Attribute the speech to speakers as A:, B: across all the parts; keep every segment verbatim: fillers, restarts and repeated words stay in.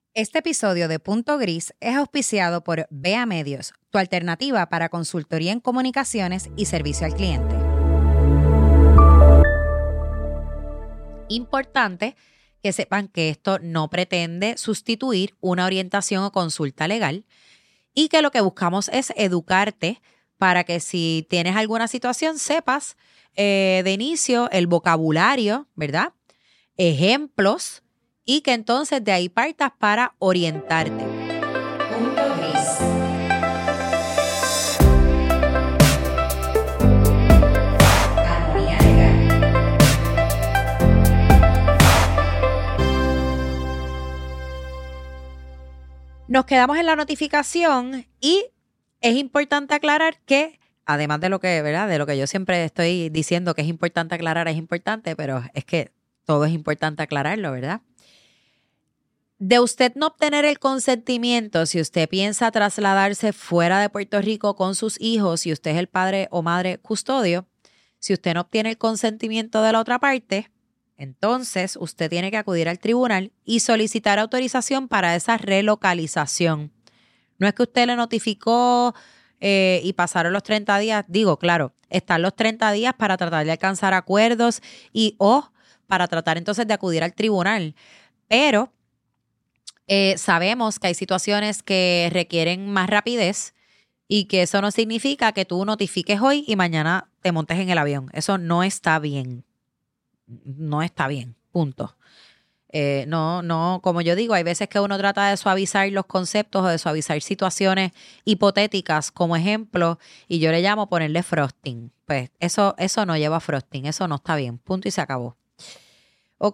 A: Este episodio de Punto Gris es auspiciado por Vea Medios, tu alternativa para consultoría en comunicaciones y servicio al cliente. Importante que sepan que esto no pretende sustituir una orientación o consulta legal y que lo que buscamos es educarte para que si tienes alguna situación sepas eh, de inicio el vocabulario, ¿verdad? Ejemplos y que entonces de ahí partas para orientarte. Punto Gris. Armonía legal. Nos quedamos en la notificación y es importante aclarar que, además de lo que, ¿verdad? De lo que yo siempre estoy diciendo que es importante aclarar, es importante, pero es que todo es importante aclararlo, ¿verdad? De usted no obtener el consentimiento, si usted piensa trasladarse fuera de Puerto Rico con sus hijos, si usted es el padre o madre custodio, si usted no obtiene el consentimiento de la otra parte, entonces usted tiene que acudir al tribunal y solicitar autorización para esa relocalización. No es que usted le notificó eh, y pasaron los treinta días, digo, claro, están los treinta días para tratar de alcanzar acuerdos y o para tratar entonces de acudir al tribunal, pero Eh, sabemos que hay situaciones que requieren más rapidez y que eso no significa que tú notifiques hoy y mañana te montes en el avión. Eso no está bien. No está bien. Punto. Eh, no, no, como yo digo, hay veces que uno trata de suavizar los conceptos o de suavizar situaciones hipotéticas como ejemplo y yo le llamo ponerle frosting. Pues eso, eso no lleva frosting. Eso no está bien. Punto y se acabó. Ok.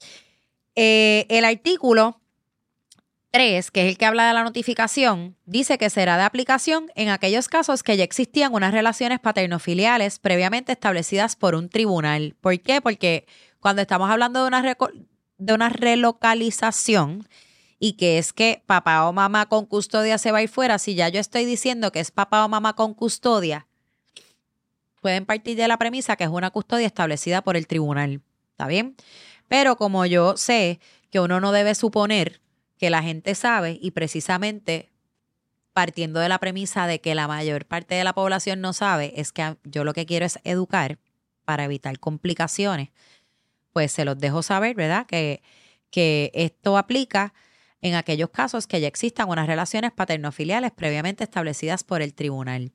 A: Eh, el artículo tres, que es el que habla de la notificación, dice que será de aplicación en aquellos casos que ya existían unas relaciones paternofiliales previamente establecidas por un tribunal. ¿Por qué? Porque cuando estamos hablando de una, reco- de una relocalización y que es que papá o mamá con custodia se va a ir fuera, si ya yo estoy diciendo que es papá o mamá con custodia, pueden partir de la premisa que es una custodia establecida por el tribunal. ¿Está bien? Pero como yo sé que uno no debe suponer que la gente sabe y precisamente partiendo de la premisa de que la mayor parte de la población no sabe, es que yo lo que quiero es educar para evitar complicaciones, pues se los dejo saber, ¿verdad? Que, que esto aplica en aquellos casos que ya existan unas relaciones paternofiliales previamente establecidas por el tribunal.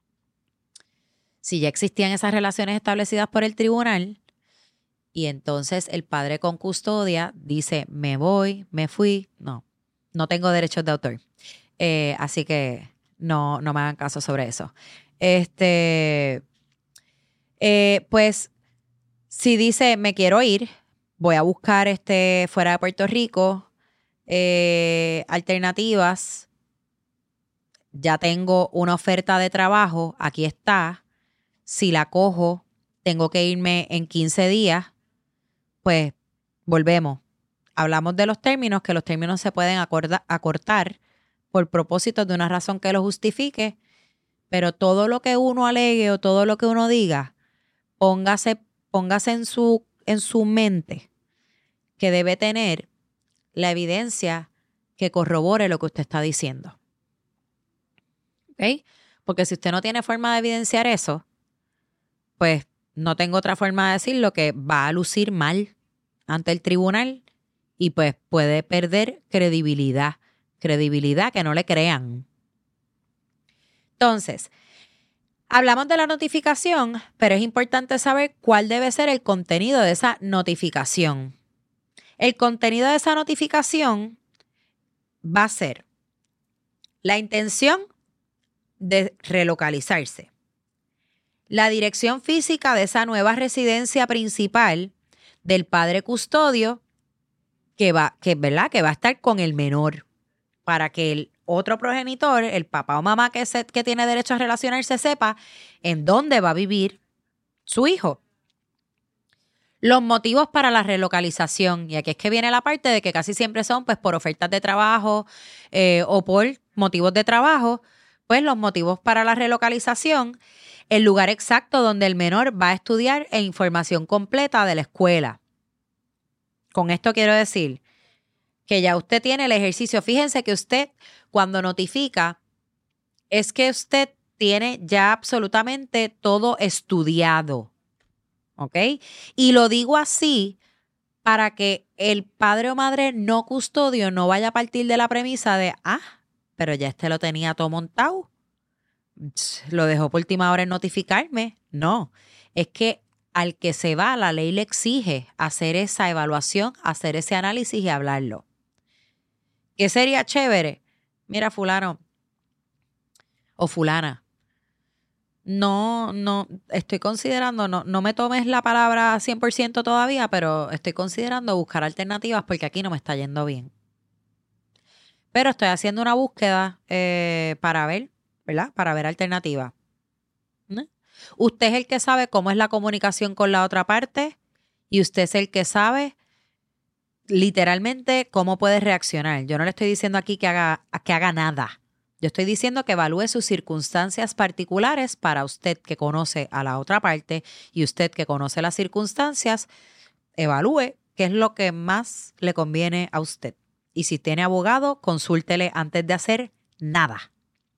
A: Si ya existían esas relaciones establecidas por el tribunal, y entonces el padre con custodia dice, me voy, me fui. No, no tengo derechos de autor. Eh, así que no, no me hagan caso sobre eso. Este, eh, pues, si dice, me quiero ir, voy a buscar este, fuera de Puerto Rico eh, alternativas. Ya tengo una oferta de trabajo, aquí está. Si la cojo, tengo que irme en quince días. Pues volvemos. Hablamos de los términos, que los términos se pueden acorda, acortar por propósito de una razón que lo justifique, pero todo lo que uno alegue o todo lo que uno diga, póngase, póngase en su, en su mente que debe tener la evidencia que corrobore lo que usted está diciendo. ¿Ok? Porque si usted no tiene forma de evidenciar eso, pues no tengo otra forma de decirlo que va a lucir mal ante el tribunal y pues puede perder credibilidad, credibilidad que no le crean. Entonces, hablamos de la notificación, pero es importante saber cuál debe ser el contenido de esa notificación. El contenido de esa notificación va a ser la intención de relocalizarse, la dirección física de esa nueva residencia principal del padre custodio que va, que, ¿verdad? que va a estar con el menor para que el otro progenitor, el papá o mamá que, se, que tiene derecho a relacionarse, sepa en dónde va a vivir su hijo. Los motivos para la relocalización, y aquí es que viene la parte de que casi siempre son pues por ofertas de trabajo eh, o por motivos de trabajo, pues los motivos para la relocalización, el lugar exacto donde el menor va a estudiar e información completa de la escuela. Con esto quiero decir que ya usted tiene el ejercicio. Fíjense que usted cuando notifica es que usted tiene ya absolutamente todo estudiado, ¿ok? Y lo digo así para que el padre o madre no custodio no vaya a partir de la premisa de, ah, pero ya este lo tenía todo montado, lo dejó por última hora en notificarme. No, es que al que se va, la ley le exige hacer esa evaluación, hacer ese análisis y hablarlo. ¿Qué sería chévere? Mira, fulano o fulana, no, no, estoy considerando, no, no me tomes la palabra cien por ciento todavía, pero estoy considerando buscar alternativas porque aquí no me está yendo bien. Pero estoy haciendo una búsqueda eh, para ver, ¿verdad? Para ver alternativas. ¿No? Usted es el que sabe cómo es la comunicación con la otra parte y usted es el que sabe literalmente cómo puede reaccionar. Yo no le estoy diciendo aquí que haga, que haga nada. Yo estoy diciendo que evalúe sus circunstancias particulares para usted que conoce a la otra parte y usted que conoce las circunstancias, evalúe qué es lo que más le conviene a usted. Y si tiene abogado, consúltele antes de hacer nada.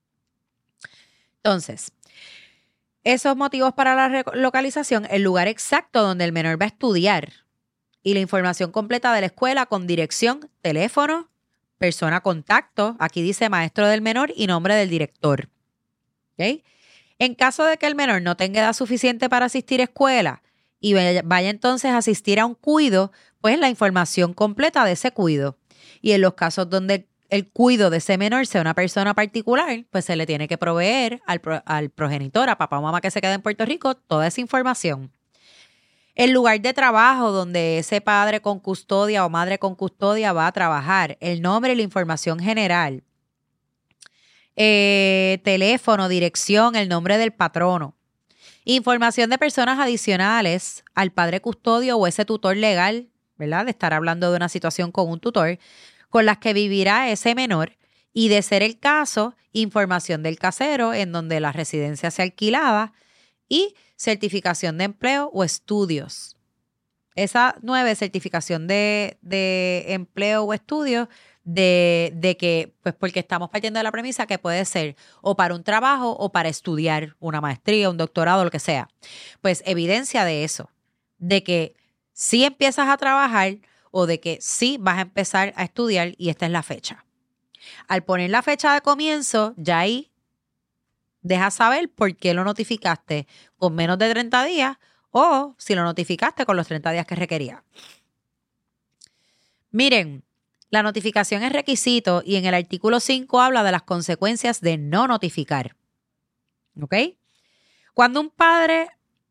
A: Entonces, esos motivos para la relocalización, el lugar exacto donde el menor va a estudiar y la información completa de la escuela con dirección, teléfono, persona contacto. Aquí dice maestro del menor y nombre del director. ¿Okay? En caso de que el menor no tenga edad suficiente para asistir a escuela y vaya, vaya entonces a asistir a un cuido, pues la información completa de ese cuido. Y en los casos donde el cuido de ese menor sea una persona particular, pues se le tiene que proveer al, pro, al progenitor, a papá o mamá que se queda en Puerto Rico, toda esa información. El lugar de trabajo donde ese padre con custodia o madre con custodia va a trabajar, el nombre y la información general, eh, teléfono, dirección, el nombre del patrono, información de personas adicionales al padre custodio o ese tutor legal, ¿verdad? De estar hablando de una situación con un tutor, con las que vivirá ese menor y de ser el caso, información del casero en donde la residencia sea alquilada y certificación de empleo o estudios. Esa nueve, certificación de, de empleo o estudios, de, de que, pues porque estamos partiendo de la premisa que puede ser o para un trabajo o para estudiar una maestría, un doctorado, lo que sea. Pues evidencia de eso, de que sí empiezas a trabajar o de que sí vas a empezar a estudiar y esta es la fecha. Al poner la fecha de comienzo, ya ahí deja saber por qué lo notificaste con menos de treinta días o si lo notificaste con los treinta días que requería. Miren, la notificación es requisito y en el artículo cinco habla de las consecuencias de no notificar. ¿Ok? Cuando un padre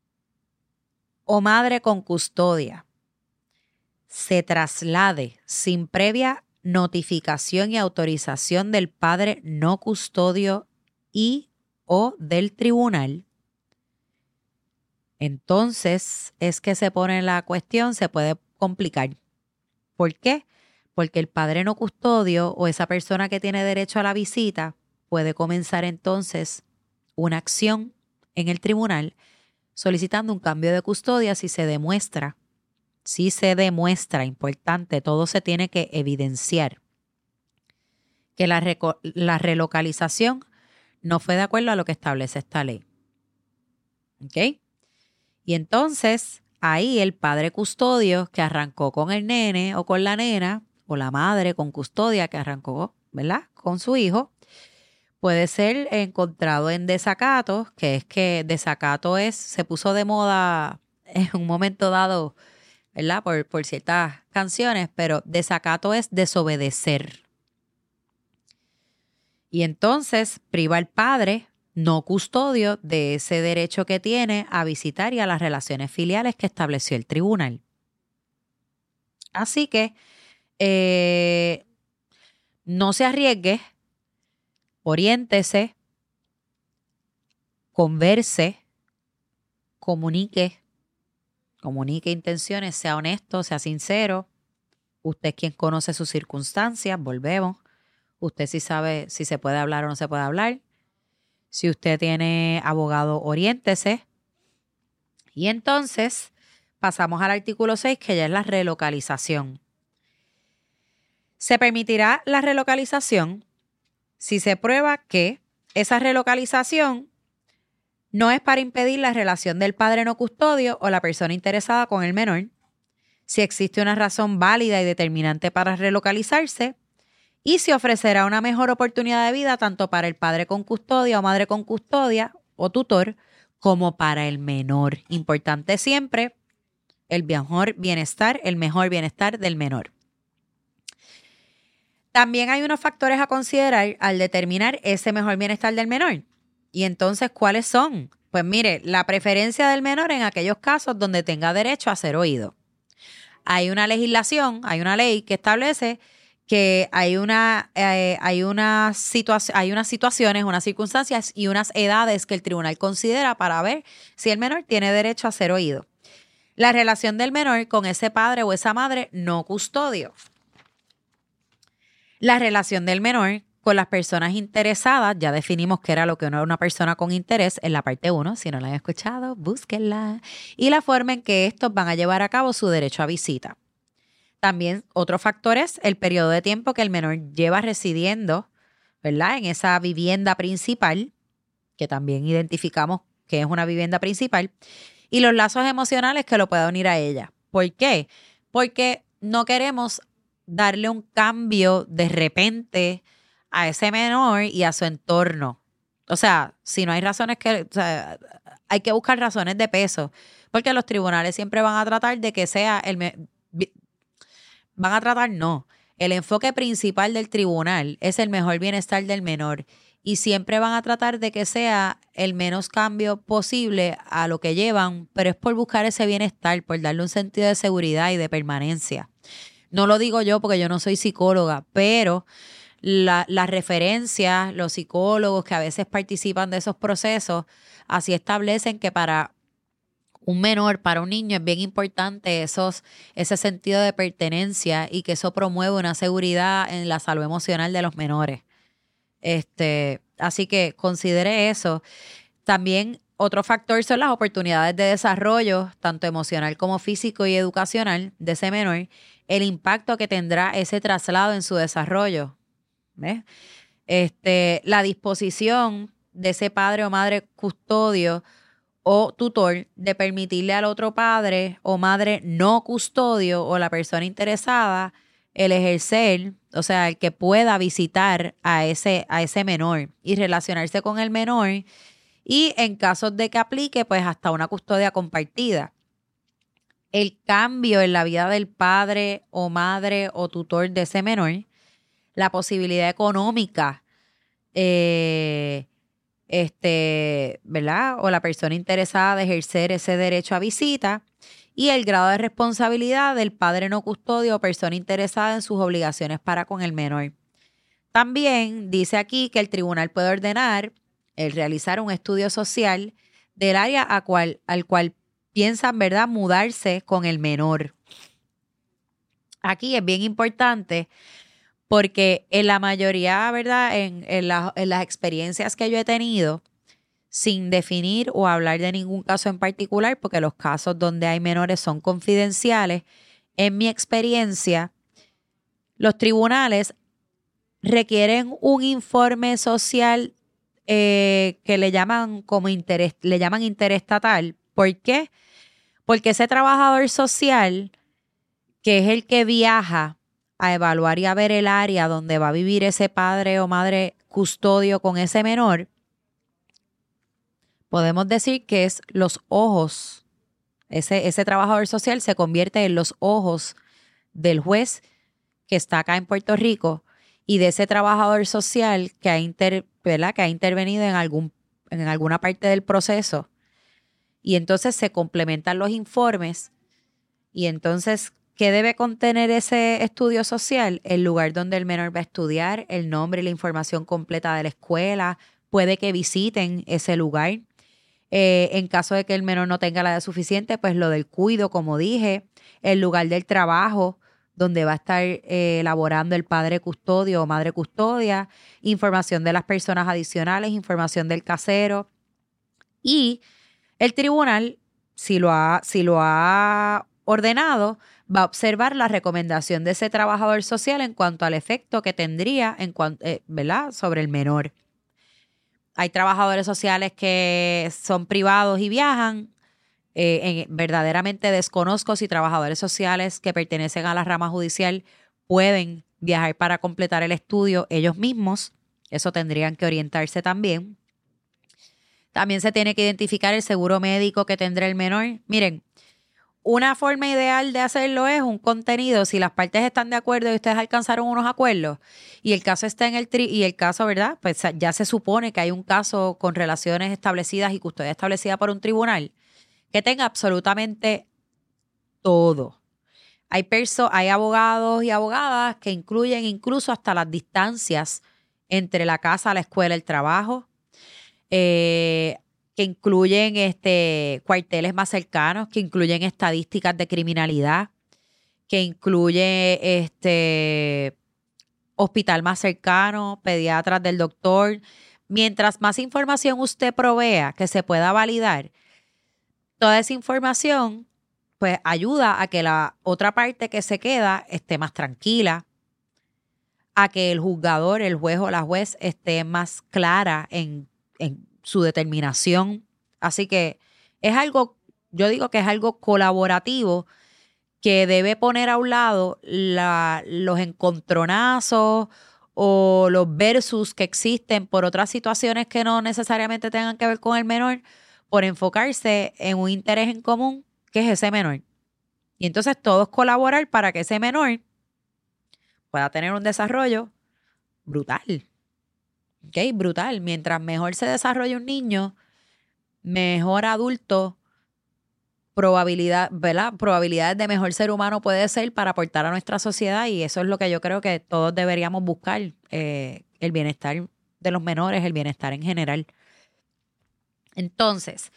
A: o madre con custodia se traslade sin previa notificación y autorización del padre no custodio y o del tribunal, entonces es que se pone la cuestión, se puede complicar. ¿Por qué? Porque el padre no custodio o esa persona que tiene derecho a la visita puede comenzar entonces una acción en el tribunal solicitando un cambio de custodia si se demuestra, si se demuestra, importante, todo se tiene que evidenciar, que la, reco- la relocalización no fue de acuerdo a lo que establece esta ley. ¿Ok? Y entonces, ahí el padre custodio que arrancó con el nene o con la nena, o la madre con custodia que arrancó, ¿verdad?, con su hijo, puede ser encontrado en desacato, que es que desacato es, se puso de moda en un momento dado, ¿verdad?, por, por ciertas canciones, pero desacato es desobedecer. Y entonces priva al padre no custodio de ese derecho que tiene a visitar y a las relaciones filiales que estableció el tribunal. Así que eh, no se arriesgue, oriéntese, converse, comunique, comunique intenciones, sea honesto, sea sincero. Usted es quien conoce sus circunstancias, volvemos. Usted sí sabe si se puede hablar o no se puede hablar. Si usted tiene abogado, oriéntese. Y entonces pasamos al artículo seis, que ya es la relocalización. Se permitirá la relocalización si se prueba que esa relocalización no es para impedir la relación del padre no custodio o la persona interesada con el menor, si existe una razón válida y determinante para relocalizarse, y si ofrecerá una mejor oportunidad de vida tanto para el padre con custodia o madre con custodia o tutor, como para el menor. Importante siempre el mejor bienestar, el mejor bienestar del menor. También hay unos factores a considerar al determinar ese mejor bienestar del menor. Y entonces, ¿cuáles son? Pues mire, la preferencia del menor en aquellos casos donde tenga derecho a ser oído. Hay una legislación, hay una ley que establece que hay, una, eh, hay, una situa- hay unas situaciones, unas circunstancias y unas edades que el tribunal considera para ver si el menor tiene derecho a ser oído. La relación del menor con ese padre o esa madre no custodio. La relación del menor con las personas interesadas, ya definimos qué era lo que era una persona con interés en la parte uno, si no la han escuchado, búsquenla. Y la forma en que estos van a llevar a cabo su derecho a visita. También otro factor es el periodo de tiempo que el menor lleva residiendo, ¿verdad? En esa vivienda principal, que también identificamos que es una vivienda principal, y los lazos emocionales que lo pueda unir a ella. ¿Por qué? Porque no queremos darle un cambio de repente a ese menor y a su entorno. O sea, si no hay razones que, o sea, hay que buscar razones de peso, porque los tribunales siempre van a tratar de que sea el, me- van a tratar no. El enfoque principal del tribunal es el mejor bienestar del menor y siempre van a tratar de que sea el menos cambio posible a lo que llevan, pero es por buscar ese bienestar, por darle un sentido de seguridad y de permanencia. No lo digo yo porque yo no soy psicóloga, pero la- las referencias, los psicólogos que a veces participan de esos procesos, así establecen que para un menor, para un niño es bien importante esos, ese sentido de pertenencia y que eso promueve una seguridad en la salud emocional de los menores. Este, así que considere eso. También otro factor son las oportunidades de desarrollo, tanto emocional como físico y educacional de ese menor, el impacto que tendrá ese traslado en su desarrollo. ¿Ves? Este, la disposición de ese padre o madre custodio o tutor de permitirle al otro padre o madre no custodio o la persona interesada el ejercer, o sea, el que pueda visitar a ese, a ese menor y relacionarse con el menor y en casos de que aplique, pues hasta una custodia compartida. El cambio en la vida del padre o madre o tutor de ese menor, la posibilidad económica, eh, este, ¿verdad? O la persona interesada de ejercer ese derecho a visita y el grado de responsabilidad del padre no custodio o persona interesada en sus obligaciones para con el menor. También dice aquí que el tribunal puede ordenar el realizar un estudio social del área a cual, al cual piensan, ¿verdad?, mudarse con el menor. Aquí es bien importante porque en la mayoría, ¿verdad?, en, en, la, en las experiencias que yo he tenido, sin definir o hablar de ningún caso en particular, porque los casos donde hay menores son confidenciales, en mi experiencia, los tribunales requieren un informe social eh, que le llaman como interés, le llaman interestatal. ¿Por qué? Porque ese trabajador social, que es el que viaja a evaluar y a ver el área donde va a vivir ese padre o madre custodio con ese menor, podemos decir que es los ojos. Ese, ese trabajador social se convierte en los ojos del juez que está acá en Puerto Rico y de ese trabajador social que ha, inter, ¿verdad?, que ha intervenido en, algún, en alguna parte del proceso. Y entonces se complementan los informes. Y entonces, ¿qué debe contener ese estudio social? El lugar donde el menor va a estudiar, el nombre y la información completa de la escuela. Puede que visiten ese lugar. Eh, en caso de que el menor no tenga la edad suficiente, pues lo del cuido, como dije, el lugar del trabajo, donde va a estar eh, laborando el padre custodio o madre custodia, información de las personas adicionales, información del casero. Y el tribunal, si lo ha, si lo ha ordenado, va a observar la recomendación de ese trabajador social en cuanto al efecto que tendría en cuanto, eh, ¿verdad?, sobre el menor. Hay trabajadores sociales que son privados y viajan. Eh, en, verdaderamente desconozco si trabajadores sociales que pertenecen a la rama judicial pueden viajar para completar el estudio ellos mismos. Eso tendrían que orientarse también. También se tiene que identificar el seguro médico que tendrá el menor. Miren, una forma ideal de hacerlo es un contenido, si las partes están de acuerdo y ustedes alcanzaron unos acuerdos y el caso está en el tri y el caso, ¿verdad? Pues ya se supone que hay un caso con relaciones establecidas y custodia establecida por un tribunal que tenga absolutamente todo. Hay, perso hay abogados y abogadas que incluyen incluso hasta las distancias entre la casa, la escuela, el trabajo, eh, que incluyen este, cuarteles más cercanos, que incluyen estadísticas de criminalidad, que incluye este, hospital más cercano, pediatras del doctor. Mientras más información usted provea que se pueda validar, toda esa información pues ayuda a que la otra parte que se queda esté más tranquila, a que el juzgador, el juez o la juez esté más clara en, en su determinación. Así que es algo, yo digo que es algo colaborativo que debe poner a un lado la, los encontronazos o los versus que existen por otras situaciones que no necesariamente tengan que ver con el menor, por enfocarse en un interés en común, que es ese menor. Y entonces todos colaborar para que ese menor pueda tener un desarrollo brutal. ¿Ok? Brutal. Mientras mejor se desarrolle un niño, mejor adulto, probabilidad, ¿verdad? Probabilidades de mejor ser humano puede ser para aportar a nuestra sociedad, y eso es lo que yo creo que todos deberíamos buscar, eh, el bienestar de los menores, el bienestar en general. Entonces,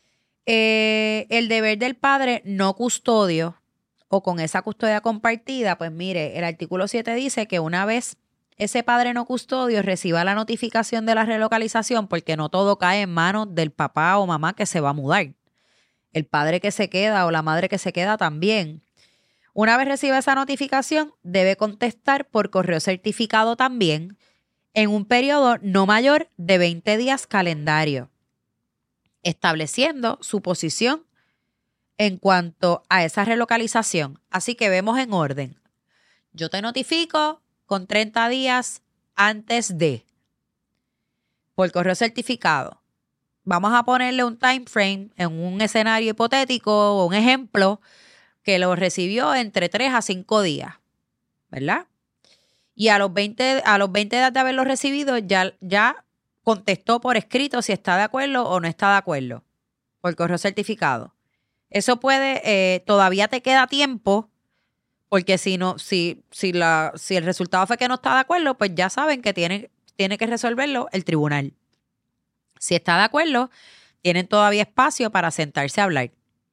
A: eh, el deber del padre no custodio o con esa custodia compartida, pues mire, el artículo siete dice que una vez ese padre no custodio reciba la notificación de la relocalización, porque no todo cae en manos del papá o mamá que se va a mudar. El padre que se queda o la madre que se queda también. Una vez reciba esa notificación, debe contestar por correo certificado también en un periodo no mayor de veinte días calendario, estableciendo su posición en cuanto a esa relocalización. Así que vemos en orden. Yo te notifico con treinta días antes de, por correo certificado. Vamos a ponerle un time frame en un escenario hipotético o un ejemplo que lo recibió entre tres a cinco días, ¿verdad? Y a los veinte, a los veinte días de haberlo recibido ya, ya contestó por escrito si está de acuerdo o no está de acuerdo por correo certificado. Eso puede, eh, todavía te queda tiempo, porque si no, si, si, la, si el resultado fue que no está de acuerdo, pues ya saben que tiene, tiene que resolverlo el tribunal. Si está de acuerdo, tienen todavía espacio para sentarse a hablar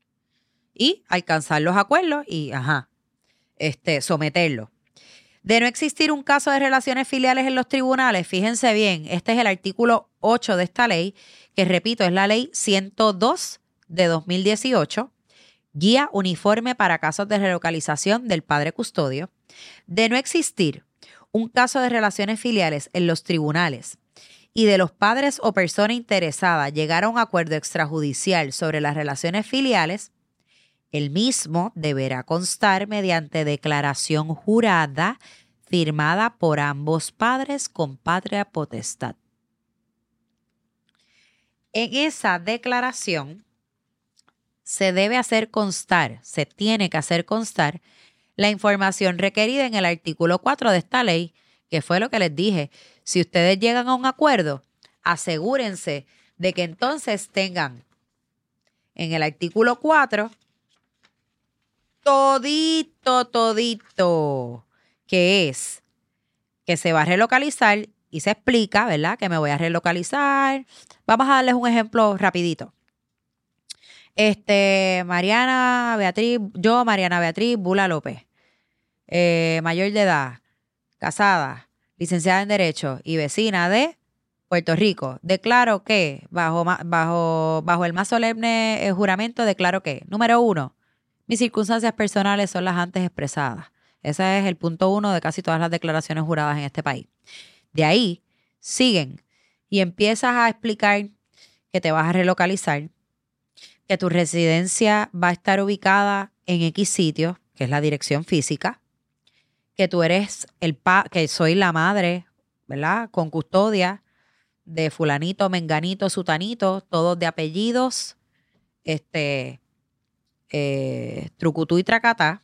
A: y alcanzar los acuerdos y, ajá, este, someterlo. De no existir un caso de relaciones filiales en los tribunales, fíjense bien, este es el artículo ocho de esta ley, que repito, es la ley ciento dos de dos mil dieciocho, guía uniforme para casos de relocalización del padre custodio. De no existir un caso de relaciones filiales en los tribunales y de los padres o persona interesada llegar a un acuerdo extrajudicial sobre las relaciones filiales, el mismo deberá constar mediante declaración jurada firmada por ambos padres con patria potestad. En esa declaración se debe hacer constar, se tiene que hacer constar la información requerida en el artículo cuatro de esta ley, que fue lo que les dije. Si ustedes llegan a un acuerdo, asegúrense de que entonces tengan en el artículo cuatro todito, todito, que es que se va a relocalizar y se explica, ¿verdad? Que me voy a relocalizar. Vamos a darles un ejemplo rapidito. Este, Mariana Beatriz, yo, Mariana Beatriz Bula López, eh, mayor de edad, casada, licenciada en Derecho y vecina de Puerto Rico. Declaro que, bajo, bajo, bajo el más solemne juramento, declaro que, número uno, Mis circunstancias personales son las antes expresadas. Ese es el punto uno de casi todas las declaraciones juradas en este país. De ahí siguen y empiezas a explicar que te vas a relocalizar, que tu residencia va a estar ubicada en X sitio, que es la dirección física, que tú eres el pa que soy la madre, ¿verdad? Con custodia de fulanito, menganito, sutanito, todos de apellidos, este, eh, trucutú y tracatá.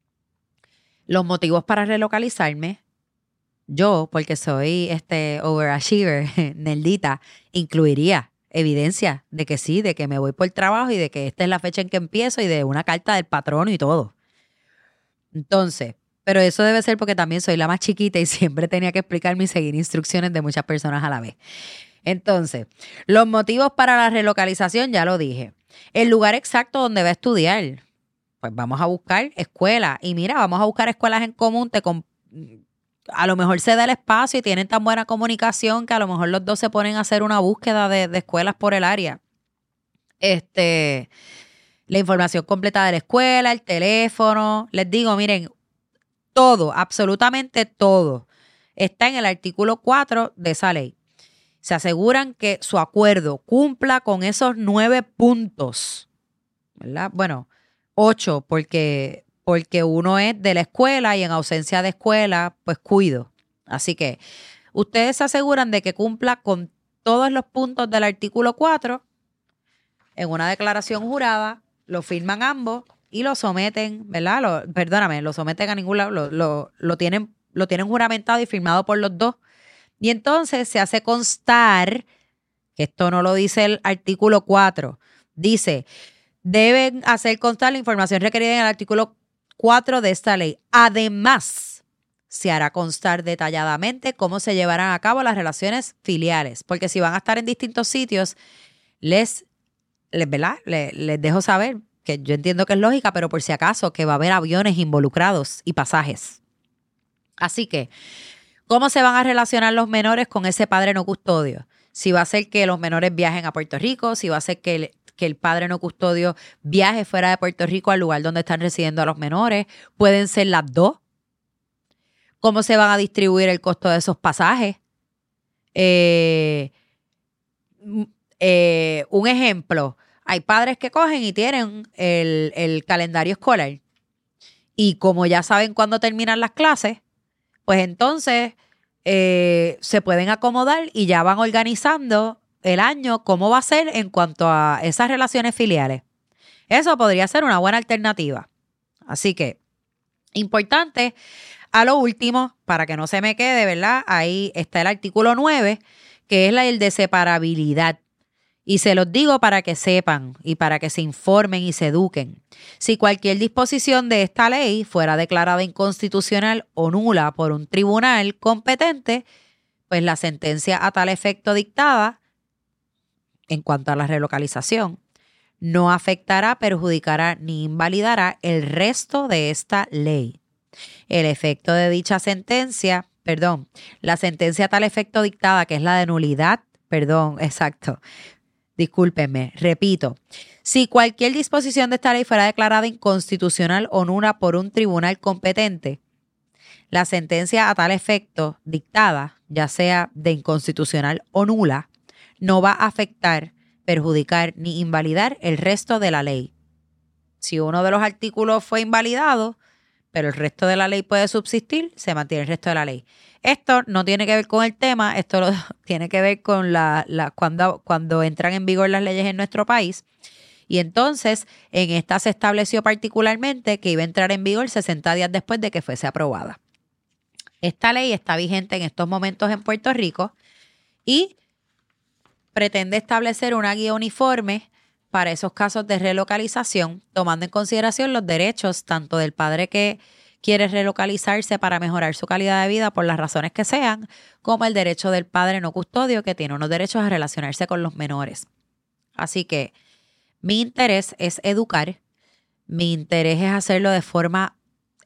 A: Los motivos para relocalizarme, yo, porque soy este overachiever, nerdita, incluiría evidencia de que sí, de que me voy por trabajo y de que esta es la fecha en que empiezo y de una carta del patrono y todo. Entonces, pero eso debe ser porque también soy la más chiquita y siempre tenía que explicarme y seguir instrucciones de muchas personas a la vez. Entonces, los motivos para la relocalización ya lo dije. El lugar exacto donde va a estudiar. Pues vamos a buscar escuelas. Y mira, vamos a buscar escuelas en común. Te comp- a lo mejor se da el espacio y tienen tan buena comunicación que a lo mejor los dos se ponen a hacer una búsqueda de, de escuelas por el área. Este, la información completa de la escuela, el teléfono. Les digo, miren, todo, absolutamente todo, está en el artículo cuatro de esa ley. Se aseguran que su acuerdo cumpla con esos nueve puntos, ¿verdad? Bueno, ocho, porque, porque uno es de la escuela y en ausencia de escuela, pues cuido. Así que ustedes se aseguran de que cumpla con todos los puntos del artículo cuatro en una declaración jurada, lo firman ambos y lo someten, ¿verdad? Lo, perdóname, lo someten a ningún lado, lo, lo, lo, tienen, lo tienen juramentado y firmado por los dos. Y entonces se hace constar, que esto no lo dice el artículo cuatro, dice, deben hacer constar la información requerida en el artículo cuatro de esta ley. Además, se hará constar detalladamente cómo se llevarán a cabo las relaciones filiales, porque si van a estar en distintos sitios, les, les, ¿verdad? les, les dejo saber que yo entiendo que es lógica, pero por si acaso que va a haber aviones involucrados y pasajes. Así que, ¿cómo se van a relacionar los menores con ese padre no custodio? Si va a ser que los menores viajen a Puerto Rico, si va a ser que el, que el padre no custodio viaje fuera de Puerto Rico al lugar donde están residiendo a los menores. Pueden ser las dos. ¿Cómo se van a distribuir el costo de esos pasajes? Eh, eh, un ejemplo, hay padres que cogen y tienen el, el calendario escolar y como ya saben cuándo terminan las clases, pues entonces eh, se pueden acomodar y ya van organizando el año cómo va a ser en cuanto a esas relaciones filiales. Eso podría ser una buena alternativa. Así que, importante, a lo último, para que no se me quede, ¿verdad? Ahí está el artículo nueve, que es la el de separabilidad. Y se los digo para que sepan y para que se informen y se eduquen. Si cualquier disposición de esta ley fuera declarada inconstitucional o nula por un tribunal competente, pues la sentencia a tal efecto dictada, en cuanto a la relocalización, no afectará, perjudicará ni invalidará el resto de esta ley. El efecto de dicha sentencia, perdón, la sentencia a tal efecto dictada, que es la de nulidad, perdón, exacto, discúlpenme, repito, si cualquier disposición de esta ley fuera declarada inconstitucional o nula por un tribunal competente, la sentencia a tal efecto dictada, ya sea de inconstitucional o nula, no va a afectar, perjudicar ni invalidar el resto de la ley. Si uno de los artículos fue invalidado, pero el resto de la ley puede subsistir, se mantiene el resto de la ley. Esto no tiene que ver con el tema, esto lo, tiene que ver con la, la, cuando, cuando entran en vigor las leyes en nuestro país. Y entonces, en esta se estableció particularmente que iba a entrar en vigor sesenta días después de que fuese aprobada. Esta ley está vigente en estos momentos en Puerto Rico y pretende establecer una guía uniforme para esos casos de relocalización, tomando en consideración los derechos tanto del padre que quiere relocalizarse para mejorar su calidad de vida por las razones que sean, como el derecho del padre no custodio que tiene unos derechos a relacionarse con los menores. Así que mi interés es educar, mi interés es hacerlo de forma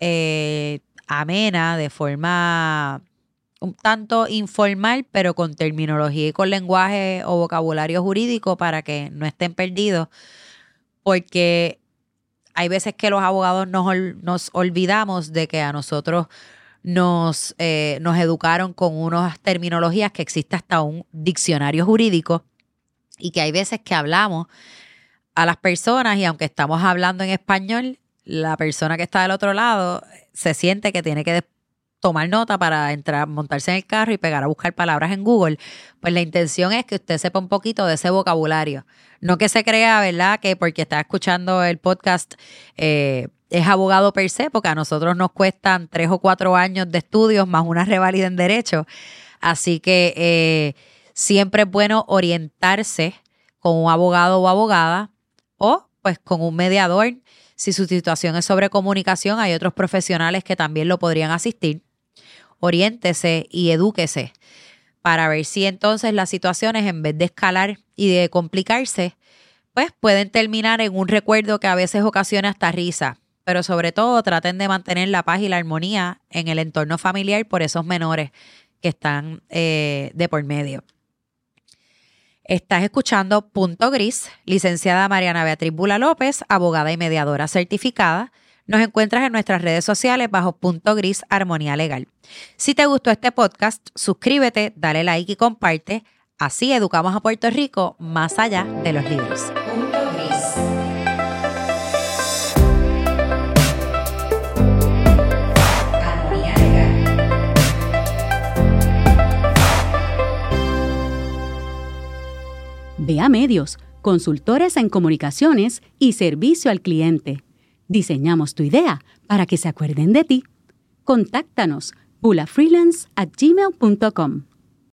A: eh, amena, de forma un tanto informal, pero con terminología y con lenguaje o vocabulario jurídico para que no estén perdidos, porque hay veces que los abogados nos, nos olvidamos de que a nosotros nos, eh, nos educaron con unas terminologías que existe hasta un diccionario jurídico y que hay veces que hablamos a las personas y aunque estamos hablando en español, la persona que está del otro lado se siente que tiene que tomar nota para entrar, montarse en el carro y pegar a buscar palabras en Google. Pues la intención es que usted sepa un poquito de ese vocabulario. No que se crea, ¿verdad?, que porque está escuchando el podcast eh, es abogado per se, porque a nosotros nos cuestan tres o cuatro años de estudios más una reválida en Derecho. Así que eh, siempre es bueno orientarse con un abogado o abogada o pues con un mediador. Si su situación es sobre comunicación, hay otros profesionales que también lo podrían asistir. Oriéntese y edúquese para ver si entonces las situaciones, en vez de escalar y de complicarse, pues pueden terminar en un recuerdo que a veces ocasiona hasta risa. Pero sobre todo traten de mantener la paz y la armonía en el entorno familiar por esos menores que están eh, de por medio. Estás escuchando Punto Gris, licenciada Mariana Beatriz Bula López, abogada y mediadora certificada. Nos encuentras en nuestras redes sociales bajo Punto Gris Armonía Legal. Si te gustó este podcast, suscríbete, dale like y comparte. Así educamos a Puerto Rico más allá de los libros. Punto Gris. Armonía Legal.
B: Ve a Medios, consultores en comunicaciones y servicio al cliente. Diseñamos tu idea para que se acuerden de ti. Contáctanos bula freelance arroba gmail punto com.